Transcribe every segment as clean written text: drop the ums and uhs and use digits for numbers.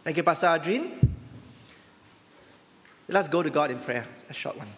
Thank you, Pastor Adrian. Let's go to God in prayer. A short one.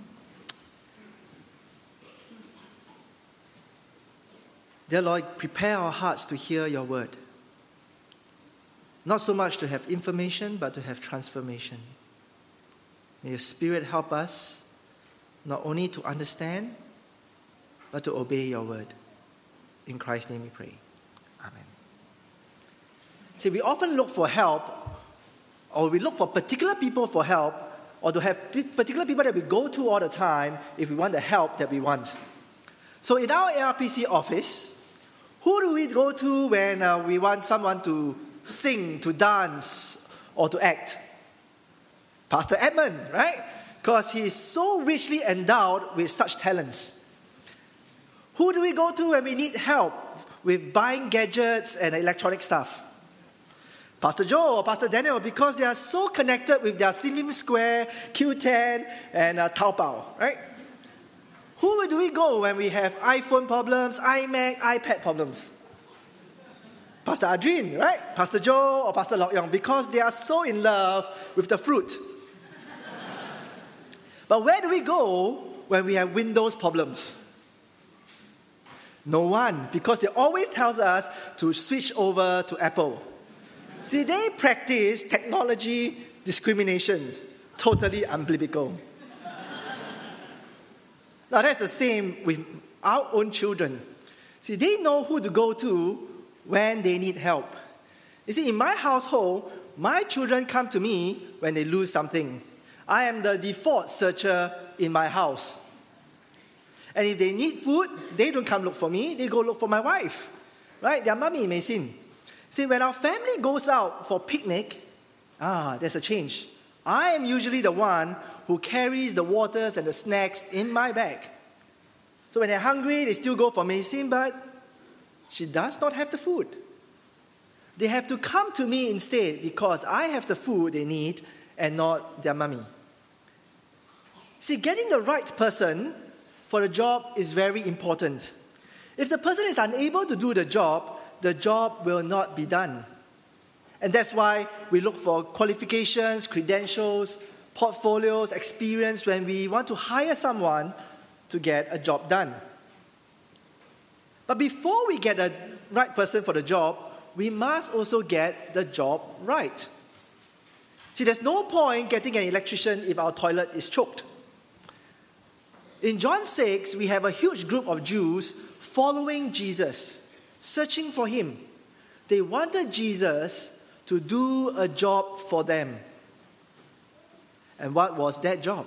Dear Lord, prepare our hearts to hear your word. Not so much to have information, but to have transformation. May your Spirit help us not only to understand, but to obey your word. In Christ's name we pray. Amen. See, we often look for help, or we look for particular people for help, or to have particular people that we go to all the time if we want the help that we want. So in our ARPC office, who do we go to when we want someone to sing, to dance, or to act? Pastor Edmund, right? Because he is so richly endowed with such talents. Who do we go to when we need help with buying gadgets and electronic stuff? Pastor Joe or Pastor Daniel, because they are so connected with their Sim Square, Q10, and Taobao, right? Who do we go when we have iPhone problems, iMac, iPad problems? Pastor Adrian, right? Pastor Joe or Pastor Lok Yong, because they are so in love with the fruit. But where do we go when we have Windows problems? No one, because they always tells us to switch over to Apple. See, they practice technology discrimination, totally unbiblical. Now, that's the same with our own children. See, they know who to go to when they need help. You see, in my household, my children come to me when they lose something. I am the default searcher in my house. And if they need food, they don't come look for me, they go look for my wife. Right? Their mommy may sin. See, when our family goes out for picnic, there's a change. I am usually the one who carries the waters and the snacks in my bag. So when they're hungry, they still go for Maysin, but she does not have the food. They have to come to me instead because I have the food they need and not their mommy. See, getting the right person for the job is very important. If the person is unable to do the job will not be done. And that's why we look for qualifications, credentials, portfolios, experience when we want to hire someone to get a job done. But before we get the right person for the job, we must also get the job right. See, there's no point getting an electrician if our toilet is choked. In John 6, we have a huge group of Jews following Jesus, searching for him. They wanted Jesus to do a job for them. And what was that job?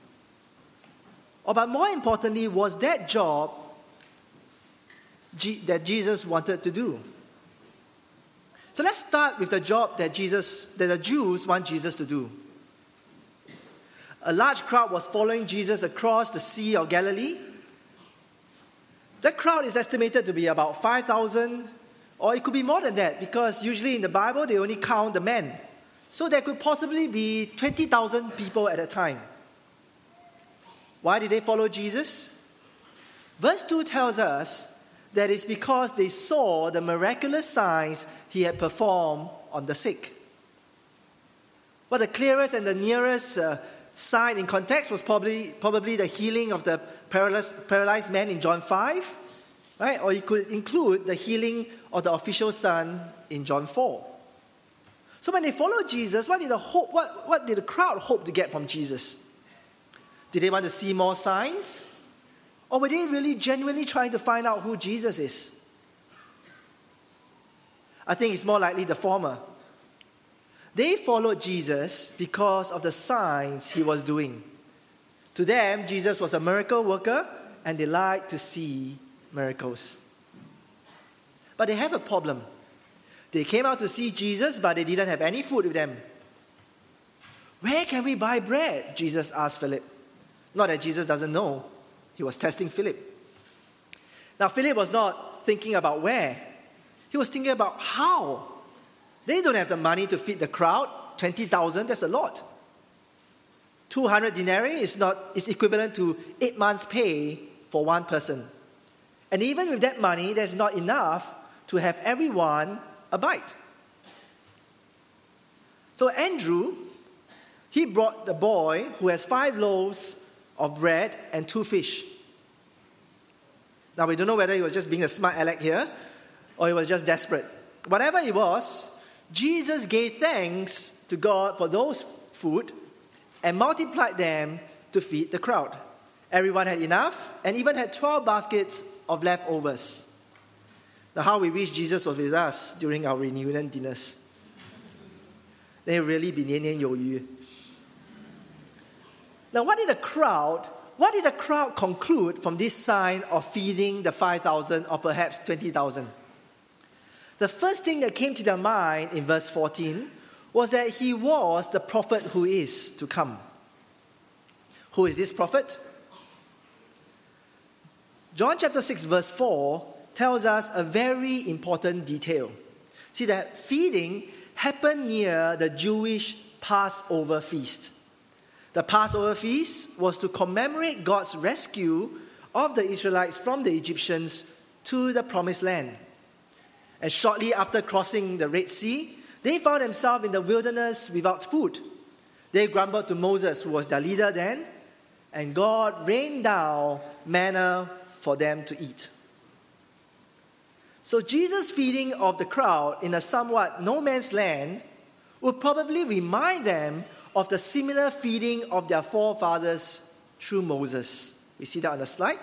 But more importantly, was that job that Jesus wanted to do? So let's start with the job that the Jews want Jesus to do. A large crowd was following Jesus across the Sea of Galilee. That crowd is estimated to be about 5,000, or it could be more than that, because usually in the Bible they only count the men. So there could possibly be 20,000 people at a time. Why did they follow Jesus? Verse 2 tells us that it's because they saw the miraculous signs he had performed on the sick. But the clearest and the nearest sign in context was probably the healing of the paralyzed man in John 5, right? Or you could include the healing of the official son in John 4. So when they followed Jesus, what did the crowd hope to get from Jesus? Did they want to see more signs? Or were they really genuinely trying to find out who Jesus is? I think it's more likely the former. They followed Jesus because of the signs he was doing. To them, Jesus was a miracle worker, and they liked to see miracles. But they have a problem. They came out to see Jesus, but they didn't have any food with them. Where can we buy bread? Jesus asked Philip. Not that Jesus doesn't know. He was testing Philip. Now, Philip was not thinking about where. He was thinking about how. They don't have the money to feed the crowd. 20,000, that's a lot. 200 denarii is equivalent to 8 months' pay for one person. And even with that money, there's not enough to have everyone a bite. So Andrew, he brought the boy who has 5 loaves of bread and 2 fish. Now we don't know whether he was just being a smart aleck here or he was just desperate. Whatever it was, Jesus gave thanks to God for those food and multiplied them to feed the crowd. Everyone had enough and even had 12 baskets of leftovers. Now how we wish Jesus was with us during our reunion dinners. They really be 年年有余. Now what did the crowd conclude from this sign of feeding the 5,000 or perhaps 20,000? The first thing that came to their mind in verse 14 was that he was the prophet who is to come. Who is this prophet? John chapter 6 verse 4 tells us a very important detail. See, that feeding happened near the Jewish Passover feast. The Passover feast was to commemorate God's rescue of the Israelites from the Egyptians to the Promised Land. And shortly after crossing the Red Sea, they found themselves in the wilderness without food. They grumbled to Moses, who was their leader then, and God rained down manna for them to eat. So Jesus' feeding of the crowd in a somewhat no man's land would probably remind them of the similar feeding of their forefathers through Moses. We see that on the slide.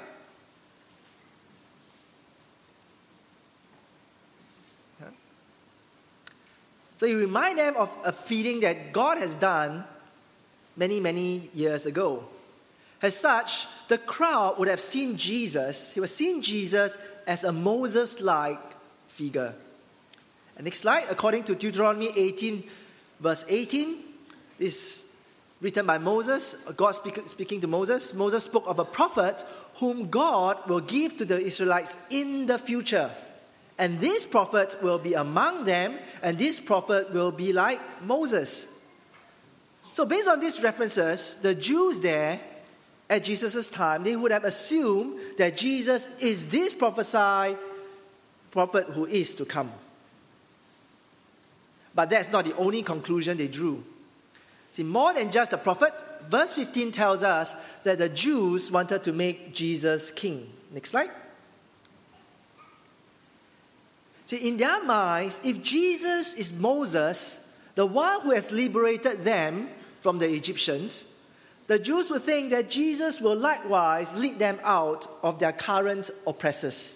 So you remind them of a feeding that God has done many, many years ago. As such, the crowd would have seen Jesus, as a Moses-like figure. And next slide, according to Deuteronomy 18, verse 18, this written by Moses, God speaking to Moses. Moses spoke of a prophet whom God will give to the Israelites in the future. And this prophet will be among them, and this prophet will be like Moses. So based on these references, the Jews there at Jesus' time, they would have assumed that Jesus is this prophesied prophet who is to come. But that's not the only conclusion they drew. See, more than just a prophet, verse 15 tells us that the Jews wanted to make Jesus king. Next slide. See, in their minds, if Jesus is Moses, the one who has liberated them from the Egyptians, the Jews would think that Jesus will likewise lead them out of their current oppressors.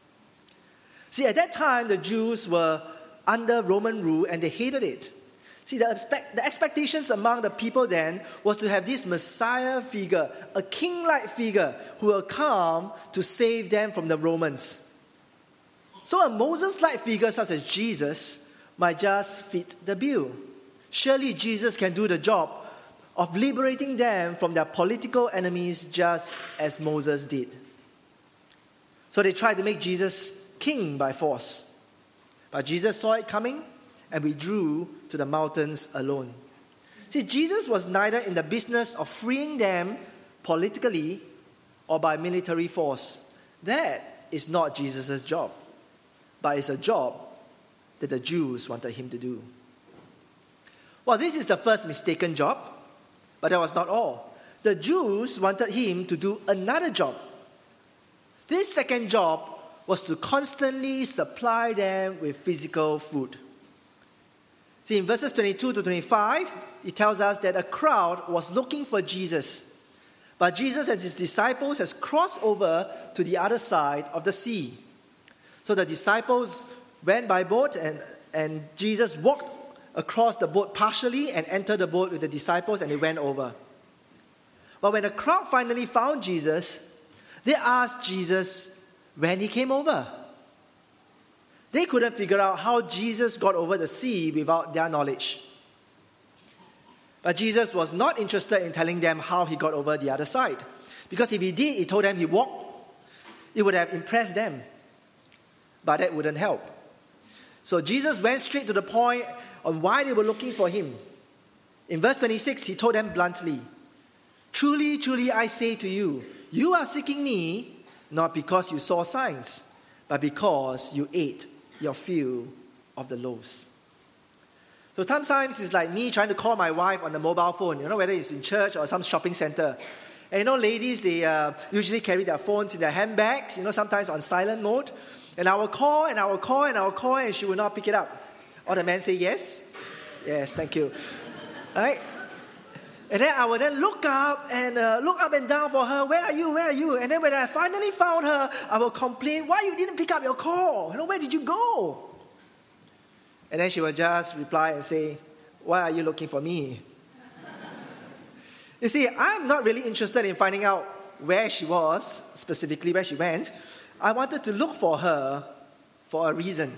See, at that time, the Jews were under Roman rule and they hated it. See, the expectations among the people then was to have this Messiah figure, a king-like figure who will come to save them from the Romans. So a Moses-like figure such as Jesus might just fit the bill. Surely Jesus can do the job of liberating them from their political enemies just as Moses did. So they tried to make Jesus king by force. But Jesus saw it coming and withdrew to the mountains alone. See, Jesus was neither in the business of freeing them politically or by military force. That is not Jesus' job. But it's a job that the Jews wanted him to do. Well, this is the first mistaken job, but that was not all. The Jews wanted him to do another job. This second job was to constantly supply them with physical food. See, in verses 22 to 25, it tells us that a crowd was looking for Jesus. But Jesus and his disciples has crossed over to the other side of the sea. So the disciples went by boat and Jesus walked across the boat partially and entered the boat with the disciples and they went over. But when the crowd finally found Jesus, they asked Jesus when he came over. They couldn't figure out how Jesus got over the sea without their knowledge. But Jesus was not interested in telling them how he got over the other side. Because if he did, he told them he walked, it would have impressed them. But that wouldn't help. So Jesus went straight to the point on why they were looking for him. In verse 26, he told them bluntly, "Truly, truly, I say to you, you are seeking me not because you saw signs, but because you ate your fill of the loaves." So sometimes it's like me trying to call my wife on the mobile phone, whether it's in church or some shopping center. And ladies, they usually carry their phones in their handbags, sometimes on silent mode. And I will call, and she will not pick it up. Or the man say, yes? Yes, thank you. All right? And then I will then look up and down for her. Where are you? And then when I finally found her, I will complain, why you didn't pick up your call? Where did you go? And then she will just reply and say, why are you looking for me? You see, I'm not really interested in finding out where she was, specifically where she went. I wanted to look for her for a reason.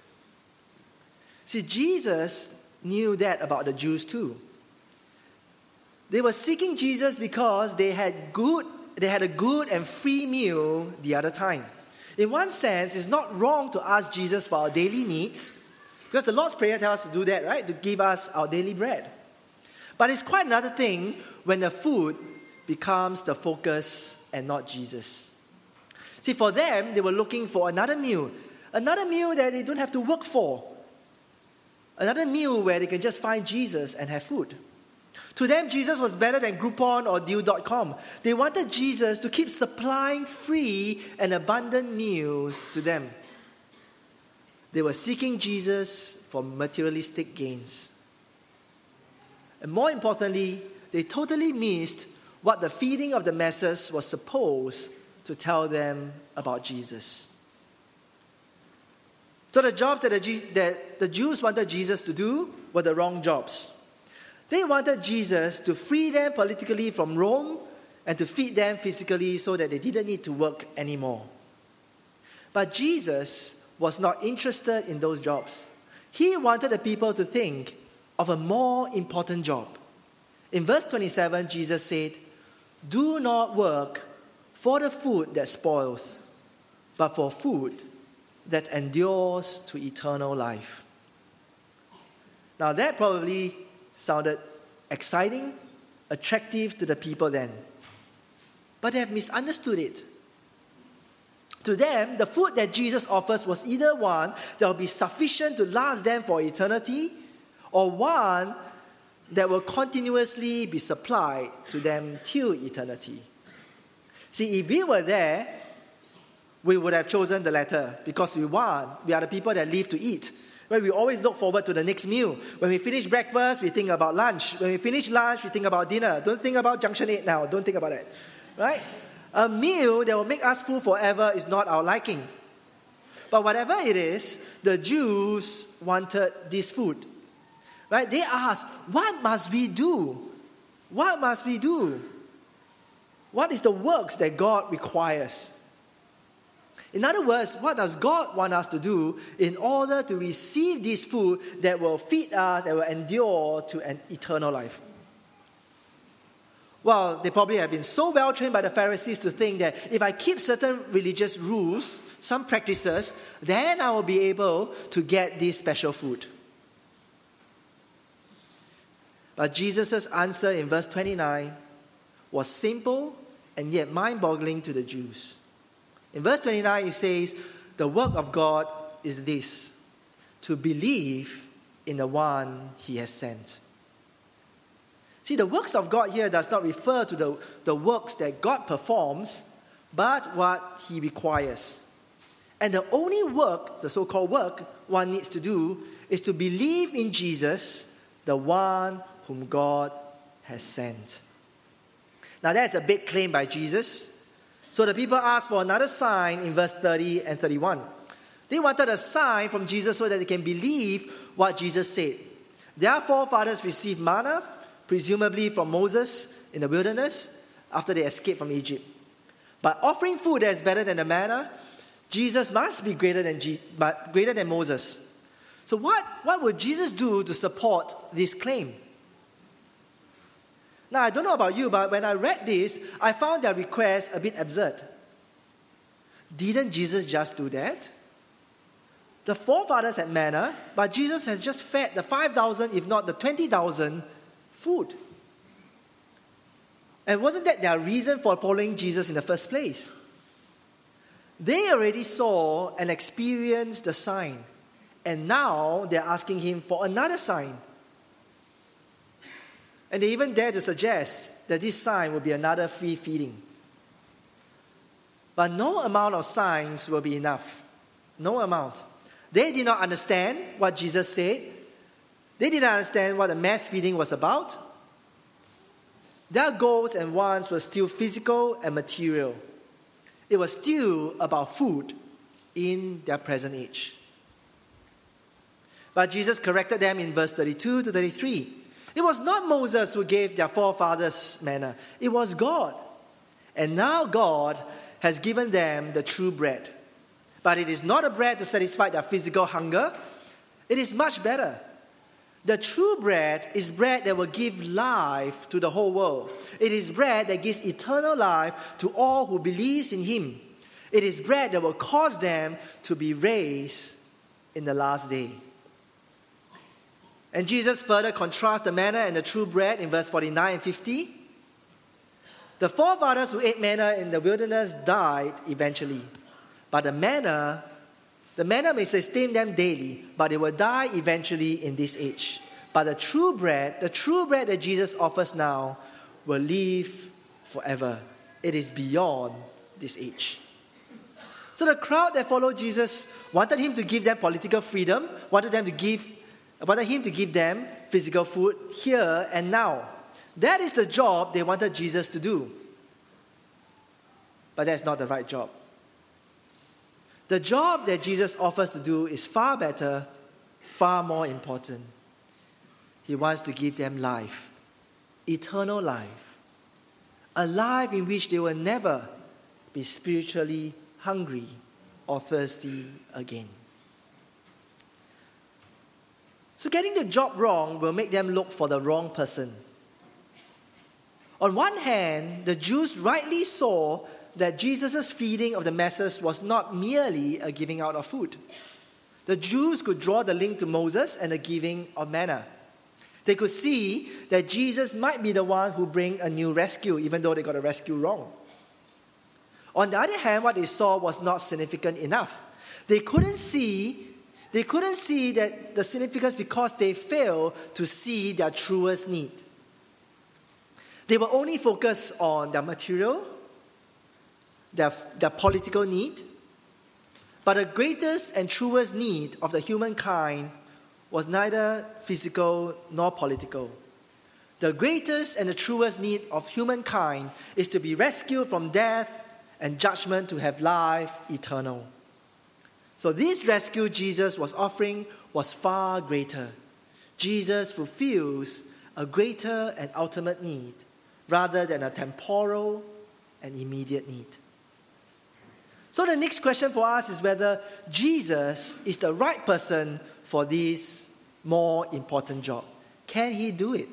See, Jesus knew that about the Jews too. They were seeking Jesus because they had a good and free meal the other time. In one sense, it's not wrong to ask Jesus for our daily needs, because the Lord's Prayer tells us to do that, right? To give us our daily bread. But it's quite another thing when the food becomes the focus and not Jesus. See, for them, they were looking for another meal that they don't have to work for. Another meal where they can just find Jesus and have food. To them, Jesus was better than Groupon or Deal.com. They wanted Jesus to keep supplying free and abundant meals to them. They were seeking Jesus for materialistic gains. And more importantly, they totally missed what the feeding of the masses was supposed to tell them about Jesus. So the jobs that the Jews wanted Jesus to do were the wrong jobs. They wanted Jesus to free them politically from Rome and to feed them physically so that they didn't need to work anymore. But Jesus was not interested in those jobs. He wanted the people to think of a more important job. In verse 27, Jesus said, "Do not work for the food that spoils, but for food that endures to eternal life." Now that probably sounded exciting, attractive to the people then. But they have misunderstood it. To them, the food that Jesus offers was either one that will be sufficient to last them for eternity, or one that will continuously be supplied to them till eternity. See, if we were there, we would have chosen the latter, because we are the people that live to eat. Where we always look forward to the next meal. When we finish breakfast, we think about lunch. When we finish lunch, we think about dinner. Don't think about Junction 8 now. Don't think about it. Right? A meal that will make us full forever is not our liking. But whatever it is, the Jews wanted this food. Right? They asked, what must we do? What must we do? What is the works that God requires? In other words, what does God want us to do in order to receive this food that will feed us, that will endure to an eternal life? Well, they probably have been so well trained by the Pharisees to think that if I keep certain religious rules, some practices, then I will be able to get this special food. But Jesus' answer in verse 29 was simple and yet mind-boggling to the Jews. In verse 29, it says, "The work of God is this, to believe in the one He has sent." See, the works of God here does not refer to the works that God performs, but what He requires. And the only work, the so-called work, one needs to do is to believe in Jesus, the one whom God has sent. Now, that's a big claim by Jesus. So the people asked for another sign in verse 30 and 31. They wanted a sign from Jesus so that they can believe what Jesus said. Their forefathers received manna, presumably from Moses in the wilderness, after they escaped from Egypt. But offering food that is better than the manna, Jesus must be greater than Moses. So what would Jesus do to support this claim? Now, I don't know about you, but when I read this, I found their request a bit absurd. Didn't Jesus just do that? The forefathers had manna, but Jesus has just fed the 5,000, if not the 20,000, food. And wasn't that their reason for following Jesus in the first place? They already saw and experienced the sign, and now they're asking Him for another sign. And they even dare to suggest that this sign will be another free feeding. But no amount of signs will be enough. No amount. They did not understand what Jesus said. They did not understand what the mass feeding was about. Their goals and wants were still physical and material. It was still about food in their present age. But Jesus corrected them in verse 32 to 33. It was not Moses who gave their forefathers manna. It was God. And now God has given them the true bread. But it is not a bread to satisfy their physical hunger. It is much better. The true bread is bread that will give life to the whole world. It is bread that gives eternal life to all who believes in Him. It is bread that will cause them to be raised in the last day. And Jesus further contrasts the manna and the true bread in verse 49 and 50. The forefathers who ate manna in the wilderness died eventually. But the manna may sustain them daily, but they will die eventually in this age. But the true bread that Jesus offers now, will live forever. It is beyond this age. So the crowd that followed Jesus wanted Him to give them political freedom, wanted Him to give them physical food here and now. That is the job they wanted Jesus to do. But that's not the right job. The job that Jesus offers to do is far better, far more important. He wants to give them life, eternal life, a life in which they will never be spiritually hungry or thirsty again. So getting the job wrong will make them look for the wrong person. On one hand, the Jews rightly saw that Jesus' feeding of the masses was not merely a giving out of food. The Jews could draw the link to Moses and the giving of manna. They could see that Jesus might be the one who bring a new rescue, even though they got a rescue wrong. On the other hand, what they saw was not significant enough. They couldn't see that the significance because they failed to see their truest need. They were only focused on their material, their political need, but the greatest and truest need of the humankind was neither physical nor political. The greatest and the truest need of humankind is to be rescued from death and judgment to have life eternal. So this rescue Jesus was offering was far greater. Jesus fulfills a greater and ultimate need rather than a temporal and immediate need. So the next question for us is whether Jesus is the right person for this more important job. Can He do it?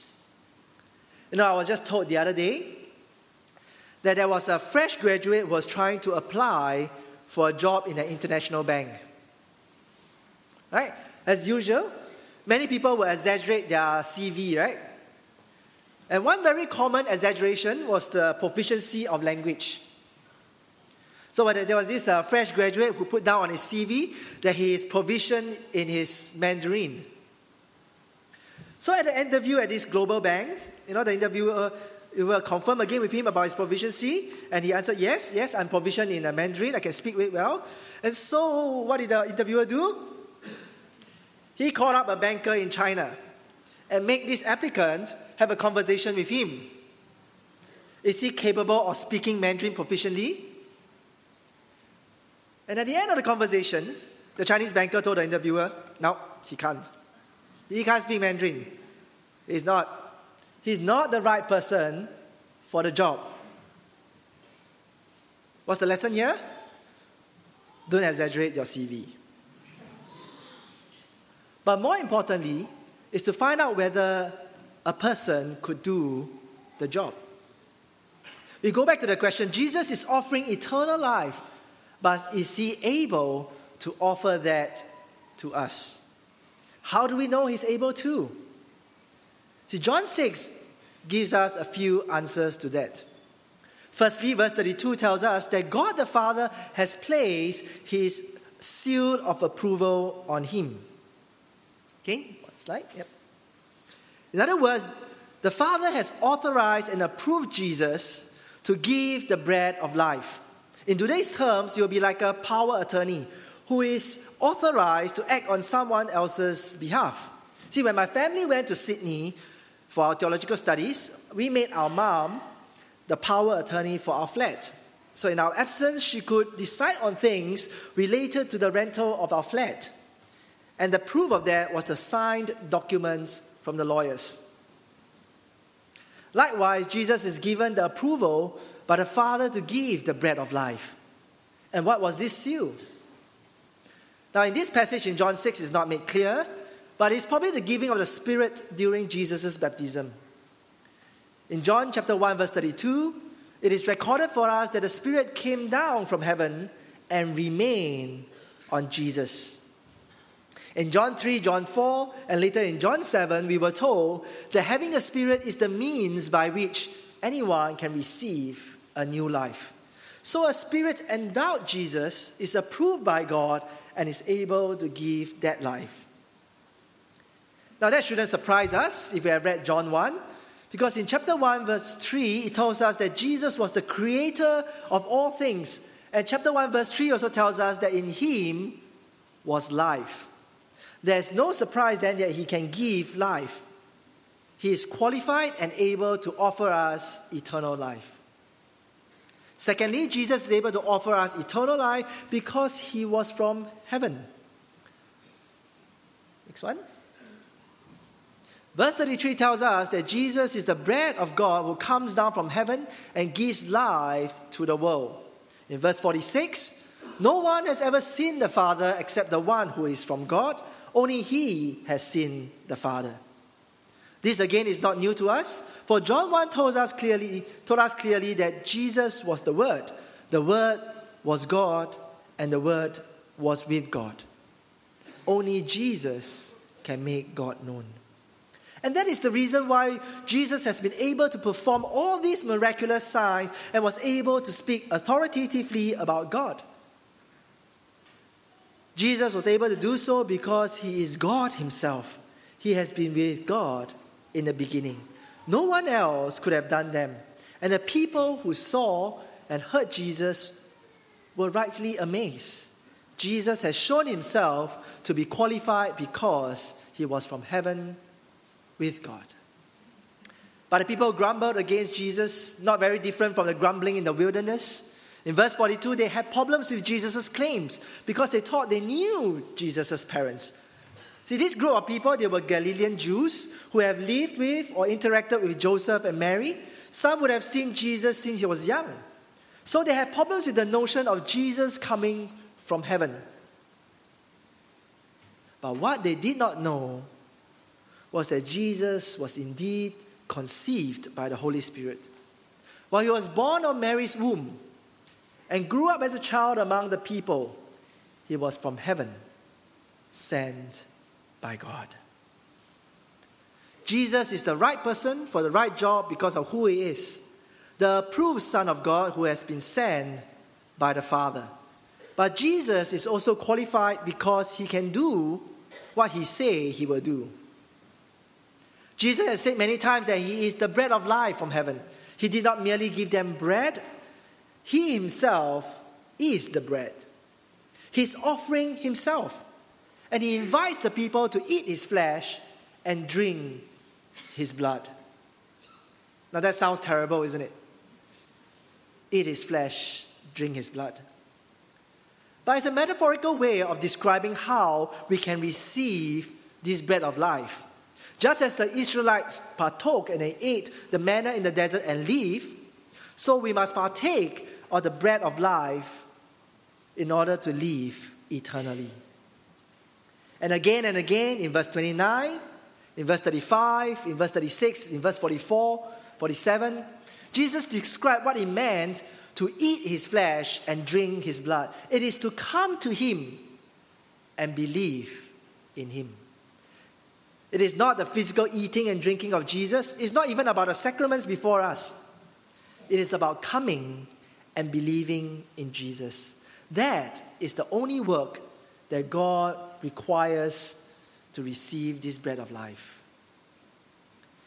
I was just told the other day that there was a fresh graduate who was trying to apply for a job in an international bank. Right? As usual, many people will exaggerate their CV, right? And one very common exaggeration was the proficiency of language. So there was this fresh graduate who put down on his CV that he is proficient in his Mandarin. So at the interview at this global bank, the interviewer will confirm again with him about his proficiency, and he answered, yes, I'm proficient in Mandarin, I can speak it well. And so what did the interviewer do? He called up a banker in China and made this applicant have a conversation with him. Is he capable of speaking Mandarin proficiently? And at the end of the conversation, the Chinese banker told the interviewer, no, he can't. He can't speak Mandarin. He's not the right person for the job. What's the lesson here? Don't exaggerate your CV. But more importantly, is to find out whether a person could do the job. We go back to the question, Jesus is offering eternal life, but is He able to offer that to us? How do we know He's able to? See, John 6 gives us a few answers to that. Firstly, verse 32 tells us that God the Father has placed His seal of approval on Him. Okay, one slide. Yep. In other words, the Father has authorized and approved Jesus to give the bread of life. In today's terms, you'll be like a power attorney who is authorized to act on someone else's behalf. See, when my family went to Sydney for our theological studies, we made our mom the power attorney for our flat. So in our absence, she could decide on things related to the rental of our flat. And the proof of that was the signed documents from the lawyers. Likewise, Jesus is given the approval by the Father to give the bread of life. And what was this seal? Now, in this passage in John 6, it's not made clear, but it's probably the giving of the Spirit during Jesus' baptism. In John chapter 1, verse 32, it is recorded for us that the Spirit came down from heaven and remained on Jesus. In John 3, John 4, and later in John 7, we were told that having a Spirit is the means by which anyone can receive a new life. So a Spirit endowed Jesus is approved by God and is able to give that life. Now that shouldn't surprise us if we have read John 1, because in chapter 1, verse 3, it tells us that Jesus was the creator of all things. And chapter 1, verse 3 also tells us that in Him was life. There's no surprise then that He can give life. He is qualified and able to offer us eternal life. Secondly, Jesus is able to offer us eternal life because He was from heaven. Next one. Verse 33 tells us that Jesus is the bread of God who comes down from heaven and gives life to the world. In verse 46, no one has ever seen the Father except the one who is from God. Only He has seen the Father. This again is not new to us, for John 1 told us clearly that Jesus was the Word. The Word was God, and the Word was with God. Only Jesus can make God known. And that is the reason why Jesus has been able to perform all these miraculous signs and was able to speak authoritatively about God. Jesus was able to do so because He is God Himself. He has been with God in the beginning. No one else could have done them. And the people who saw and heard Jesus were rightly amazed. Jesus has shown Himself to be qualified because He was from heaven with God. But the people grumbled against Jesus, not very different from the grumbling in the wilderness. In verse 42, they had problems with Jesus' claims because they thought they knew Jesus' parents. See, this group of people, they were Galilean Jews who have lived with or interacted with Joseph and Mary. Some would have seen Jesus since He was young. So they had problems with the notion of Jesus coming from heaven. But what they did not know was that Jesus was indeed conceived by the Holy Spirit. While He was born of Mary's womb and grew up as a child among the people, He was from heaven, sent by God. Jesus is the right person for the right job because of who He is, the approved Son of God who has been sent by the Father. But Jesus is also qualified because He can do what He says He will do. Jesus has said many times that He is the bread of life from heaven. He did not merely give them bread. He Himself is the bread. He's offering Himself. And He invites the people to eat His flesh and drink His blood. Now that sounds terrible, isn't it? Eat His flesh, drink His blood. But it's a metaphorical way of describing how we can receive this bread of life. Just as the Israelites partook and they ate the manna in the desert and lived, so we must partake of the bread of life in order to live eternally. And again in verse 29, in verse 35, in verse 36, in verse 44, 47, Jesus described what it meant to eat His flesh and drink His blood. It is to come to Him and believe in Him. It is not the physical eating and drinking of Jesus. It's not even about the sacraments before us. It is about coming and believing in Jesus. That is the only work that God requires to receive this bread of life.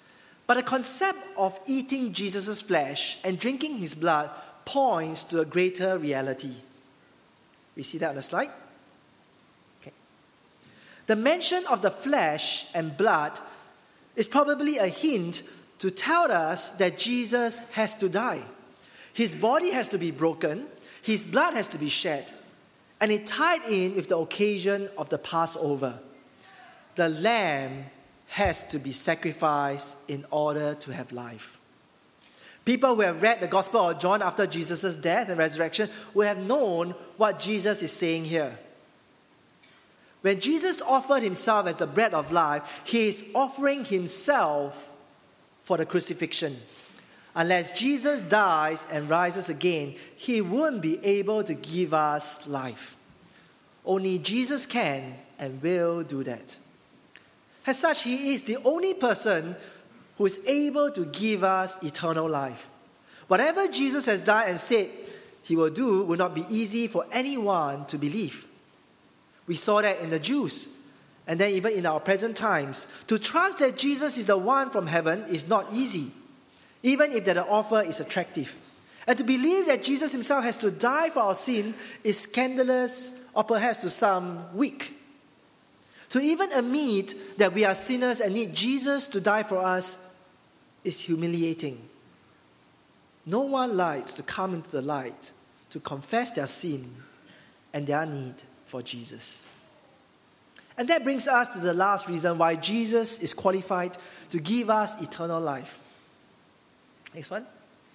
But the concept of eating Jesus' flesh and drinking his blood points to a greater reality. We see that on the slide? Okay. The mention of the flesh and blood is probably a hint to tell us that Jesus has to die. His body has to be broken, his blood has to be shed, and it tied in with the occasion of the Passover. The lamb has to be sacrificed in order to have life. People who have read the Gospel of John after Jesus' death and resurrection will have known what Jesus is saying here. When Jesus offered himself as the bread of life, he is offering himself for the crucifixion. Unless Jesus dies and rises again, he won't be able to give us life. Only Jesus can and will do that. As such, he is the only person who is able to give us eternal life. Whatever Jesus has done and said he will do will not be easy for anyone to believe. We saw that in the Jews, and then even in our present times. To trust that Jesus is the one from heaven is not easy, even if that the offer is attractive. And to believe that Jesus himself has to die for our sin is scandalous, or perhaps to some weak. To even admit that we are sinners and need Jesus to die for us is humiliating. No one likes to come into the light to confess their sin and their need for Jesus. And that brings us to the last reason why Jesus is qualified to give us eternal life. Next one.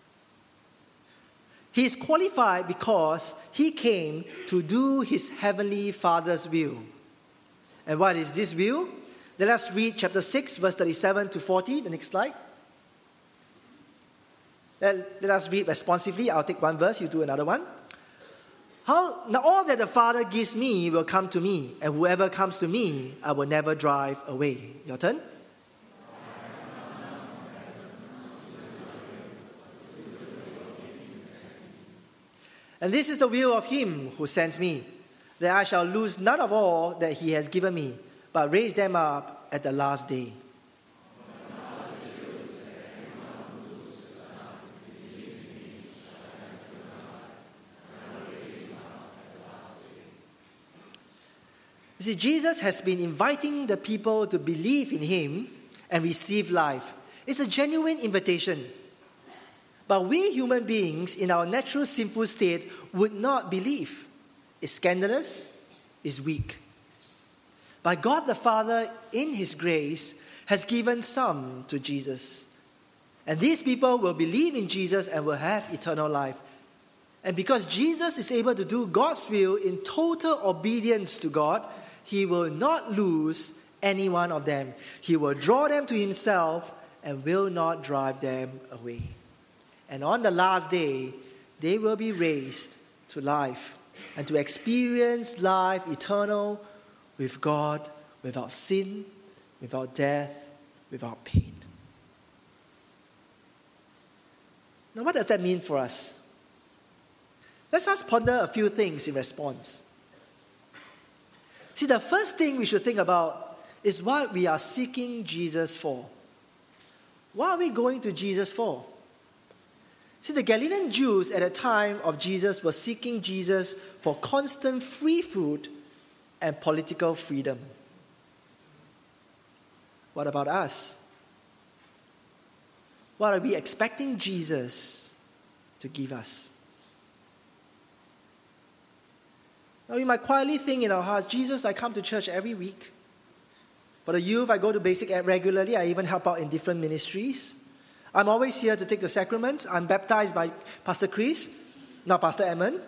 He is qualified because he came to do his heavenly Father's will. And what is this will? Let us read chapter 6, verse 37 to 40. The next slide. Let us read responsively. I'll take one verse, you do another one. Now all that the Father gives me will come to me, and whoever comes to me, I will never drive away. Your turn. And this is the will of him who sent me, that I shall lose none of all that he has given me, but raise them up at the last day. You see, Jesus has been inviting the people to believe in him and receive life. It's a genuine invitation. But we human beings in our natural sinful state would not believe. It's scandalous, it's weak. But God the Father, in his grace, has given some to Jesus. And these people will believe in Jesus and will have eternal life. And because Jesus is able to do God's will in total obedience to God, he will not lose any one of them. He will draw them to himself and will not drive them away. And on the last day, they will be raised to life and to experience life eternal with God, without sin, without death, without pain. Now, what does that mean for us? Let's just ponder a few things in response. See, the first thing we should think about is what we are seeking Jesus for. What are we going to Jesus for? See, the Galilean Jews at the time of Jesus were seeking Jesus for constant free food and political freedom. What about us? What are we expecting Jesus to give us? Now, we might quietly think in our hearts, Jesus, I come to church every week. For the youth, I go to Basic Ed regularly. I even help out in different ministries. I'm always here to take the sacraments. I'm baptized by Pastor Chris, not Pastor Edmund.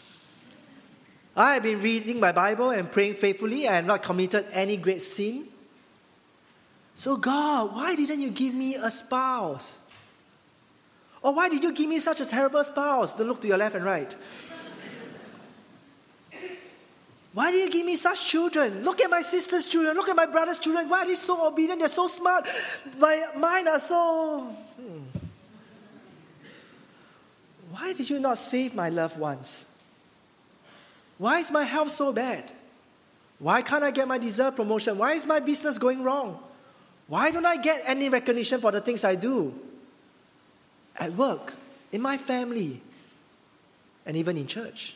I have been reading my Bible and praying faithfully. I have not committed any great sin. So God, why didn't you give me a spouse? Or why did you give me such a terrible spouse? Don't look to your left and right. Why did you give me such children? Look at my sister's children. Look at my brother's children. Why are they so obedient? They're so smart. Mine are so... Why did you not save my loved ones? Why is my health so bad? Why can't I get my deserved promotion? Why is my business going wrong? Why don't I get any recognition for the things I do? At work, in my family, and even in church.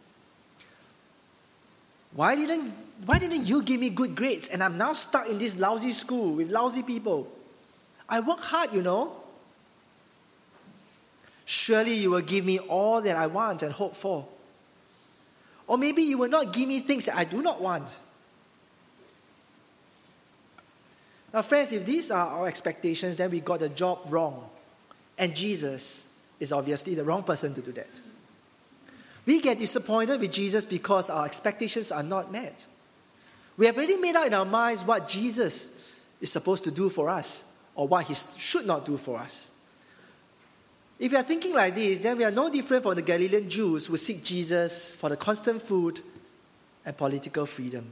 Why didn't you give me good grades and I'm now stuck in this lousy school with lousy people? I work hard, you know. Surely you will give me all that I want and hope for. Or maybe you will not give me things that I do not want. Now, friends, if these are our expectations, then we got the job wrong. And Jesus is obviously the wrong person to do that. We get disappointed with Jesus because our expectations are not met. We have already made out in our minds what Jesus is supposed to do for us or what he should not do for us. If we are thinking like this, then we are no different from the Galilean Jews who seek Jesus for the constant food and political freedom.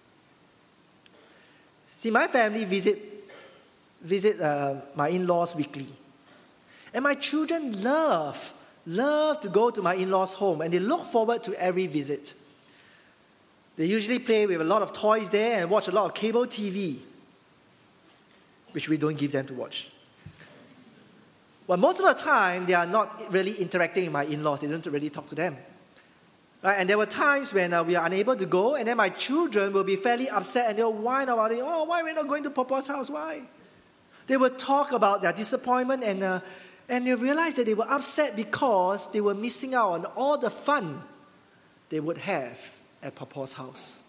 See, my family visit my in-laws weekly. And my children love to go to my in-laws' home, and they look forward to every visit. They usually play with a lot of toys there and watch a lot of cable TV, which we don't give them to watch. But most of the time, they are not really interacting with my in-laws. They don't really talk to them. Right? And there were times when we are unable to go, and then my children will be fairly upset, and they'll whine about it. Oh, why are we not going to Papa's house? Why? They will talk about their disappointment, and they realized that they were upset because they were missing out on all the fun they would have at Papa's house.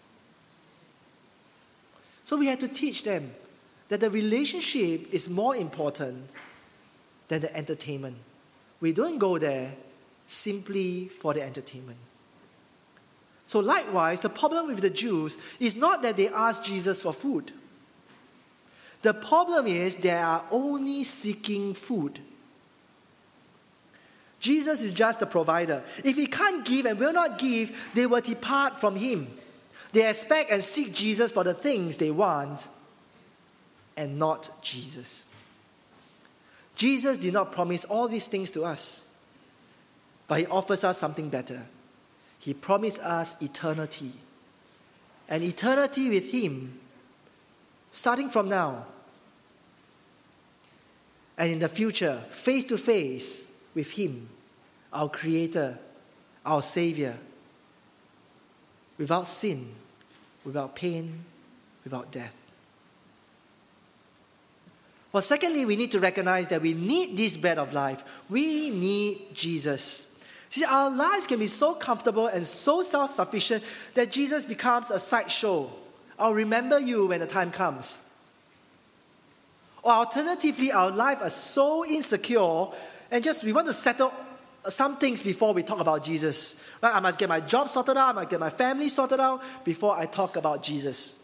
So we had to teach them that the relationship is more important than the entertainment. We don't go there simply for the entertainment. So likewise, the problem with the Jews is not that they asked Jesus for food. The problem is they are only seeking food. Jesus is just the provider. If he can't give and will not give, they will depart from him. They expect and seek Jesus for the things they want and not Jesus. Jesus did not promise all these things to us, but he offers us something better. He promised us eternity. And eternity with him, starting from now, and in the future, face to face with him, our Creator, our Savior, without sin, without pain, without death. Well, secondly, we need to recognize that we need this bread of life. We need Jesus. See, our lives can be so comfortable and so self-sufficient that Jesus becomes a sideshow. I'll remember you when the time comes. Or alternatively, our life is so insecure and just we want to settle some things before we talk about Jesus. Right? I must get my job sorted out, I must get my family sorted out before I talk about Jesus.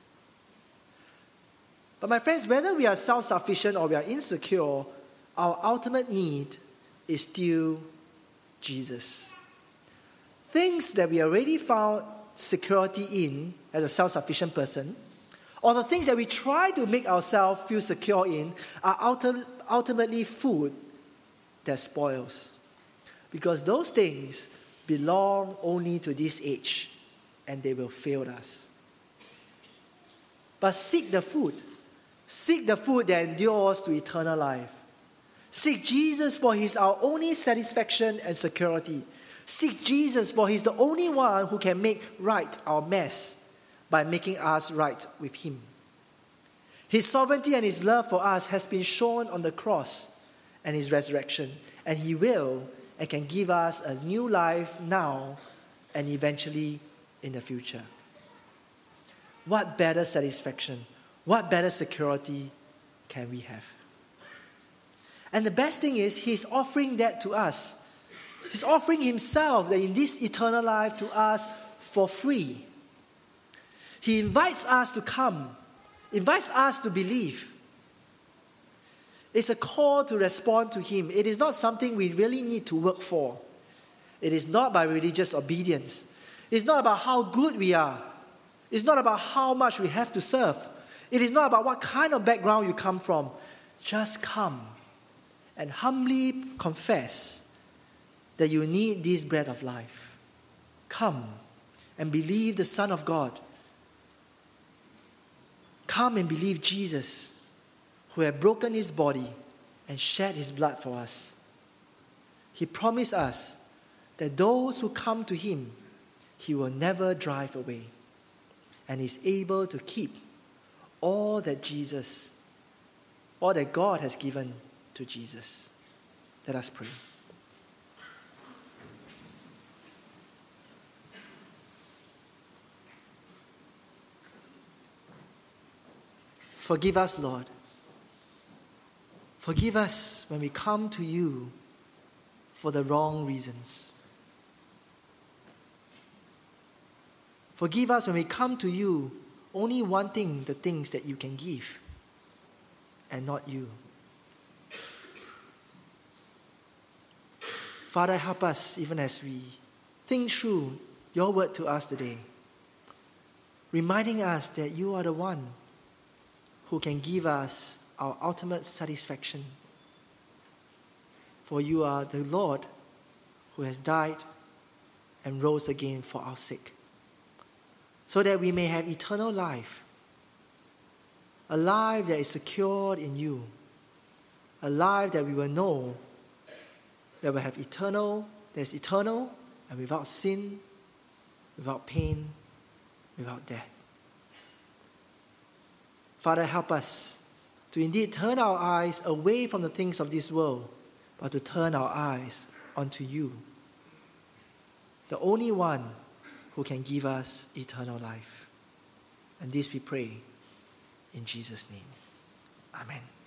But my friends, whether we are self-sufficient or we are insecure, our ultimate need is still Jesus. Things that we already found security in as a self-sufficient person, or the things that we try to make ourselves feel secure in, are ultimately food that spoils. Because those things belong only to this age, and they will fail us. But seek the food. Seek the food that endures to eternal life. Seek Jesus for He's our only satisfaction and security. Seek Jesus for He's the only one who can make right our mess by making us right with Him. His sovereignty and His love for us has been shown on the cross and His resurrection. And He will and can give us a new life now and eventually in the future. What better satisfaction, what better security can we have? And the best thing is, He's offering that to us. He's offering Himself in this eternal life to us for free. He invites us to come, invites us to believe. It's a call to respond to Him. It is not something we really need to work for. It is not by religious obedience. It's not about how good we are. It's not about how much we have to serve. It is not about what kind of background you come from. Just come and humbly confess that you need this bread of life. Come and believe the Son of God. Come and believe Jesus. who had broken his body and shed his blood for us. He promised us that those who come to him, he will never drive away, and is able to keep all that God has given to Jesus. Let us pray. Forgive us, Lord. Forgive us when we come to you for the wrong reasons. Forgive us when we come to you only wanting the things that you can give and not you. Father, help us even as we think through your word to us today, reminding us that you are the one who can give us our ultimate satisfaction. For you are the Lord who has died and rose again for our sake, so that we may have eternal life, a life that is secured in you, a life that we will know that will have eternal, that is eternal and without sin, without pain, without death. Father, help us to indeed turn our eyes away from the things of this world, but to turn our eyes onto you, the only one who can give us eternal life. And this we pray in Jesus' name. Amen.